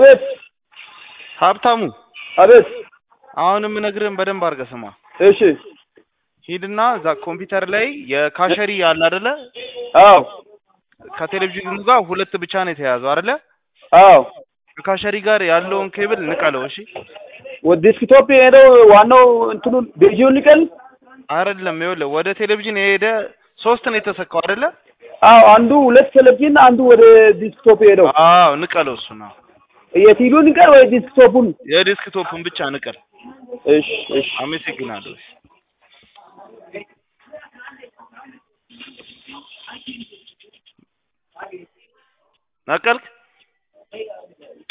አቤት ሀብታሙ አቤት አሁንም ነግረን በደንብ አድርገህ ስማ እሺ ሂድና እዛ ኮምፒውተር ላይ የካሸሪ አለ አይደለ አዎ ከቴሌቪዥኑ ጋር ሁለት ብቻ ነው የተያዘው አይደለ አዎ ከካሸሪ ጋር ያለውን ኬብል ንቀለው እሺ ወደ ዲስክቶፕ ሄደው ዋናው እንትኑን ቤጂውን ንቀል አይደለም ይኸውልህ ወደ ቴሌቪዥን የሄደ ሶስት ነው የተሰካው አይደለ አዎ አንዱ ሁለት ቴሌቪዥን አንዱ ወደ ዲስክቶፕ ሄደው አዎ ንቀለው እሱ ነው የቲቪውን ንቀል ወይ ዲስክቶፑን የዲስክቶፑን ብቻ ንቀል እሺ እሺ አመሰግናለሁ ነቀልክ